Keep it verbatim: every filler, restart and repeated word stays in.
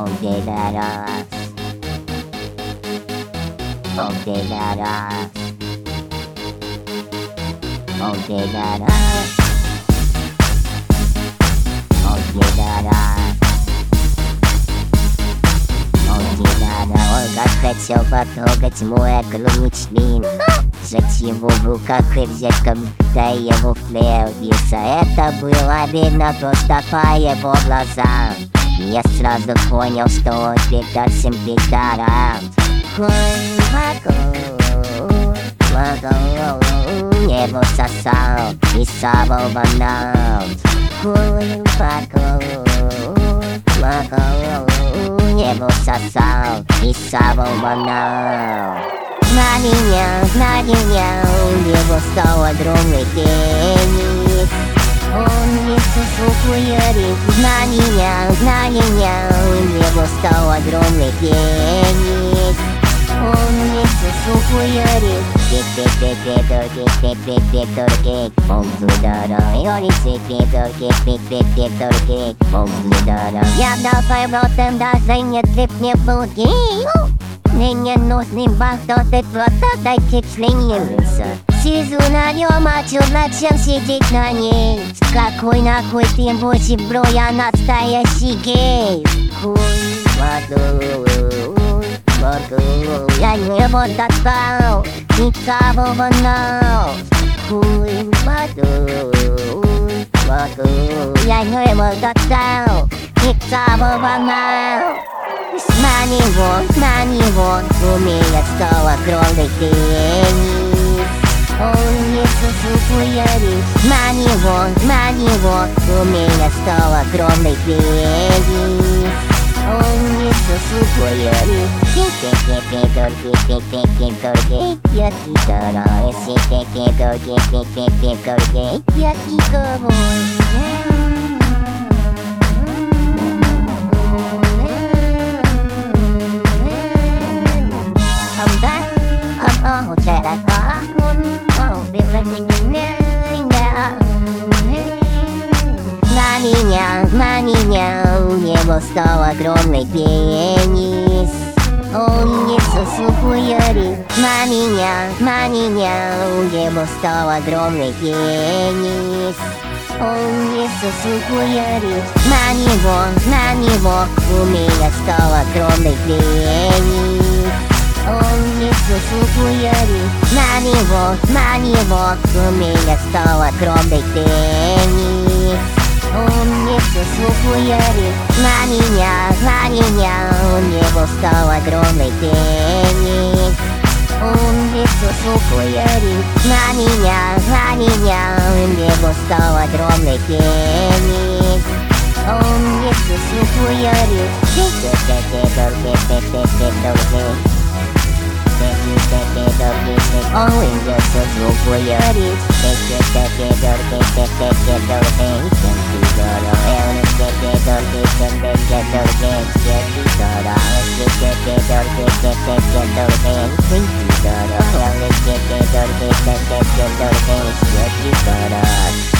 Olvidarás, olvidarás, olvidarás, olvidarás, olvidarás. Ольга хотел потрогать мой огромный член, сжать его в руках и взять, когда его вплелся. Это было видно просто по его глазам. Я сразу понял, что он передался пидорам. Глубоко, глубоко его сосал и совал банал. Глубоко, глубоко его сосал и совал банал. На меня, на меня у него стал огромный пенис. Он весит звук ярик. На меня, на меня у него стал огромный пенис. Он весит звук ярик. Пик-пик-пик-пик-пик-пик-пик-пик-пик. Он ударил, и он пик-пик-пик-пик-пик-пик-пик. Он ударил. Я дал своим ротом, даже не трip не был гей. Мне не нужный бах, кто ты просто дайте члениться. Сижу на нем, а чудно, чем сидеть на ней. Какой нахуй ты больше, бро, я настоящий гей. Хуй, воду, воду. Я его достал, никого вонал. Хуй, воду, воду. Я его достал, никого вонал. На него, на него у меня стал огромный пенис. Он весит звук ярик. На него, на него у меня стал огромный пенис. Он весит звук ярик. Пик-пик-пик-пик-пик-пик-пик-пик. Я стараюсь, пик-пик-пик-пик-пик-пик-пик. Я пиковой. Oh, said I thought, oh, be letting you know. На меня, на меня у него стал огромный пенис. Он несет звук ярик. На меня, на меня у него стал огромный пенис. Он несет звук ярик. На него, на него у меня стал огромный пенис. Он несет звук ярик. На него, на него у меня стал огромный пенис. Он несет звук ярик. На меня, на меня у него стал огромный пенис. Он несет звук ярик. На меня, на меня у него стал огромный пенис. Он несет звук ярик. Он вынесет звук ярик. Thank you.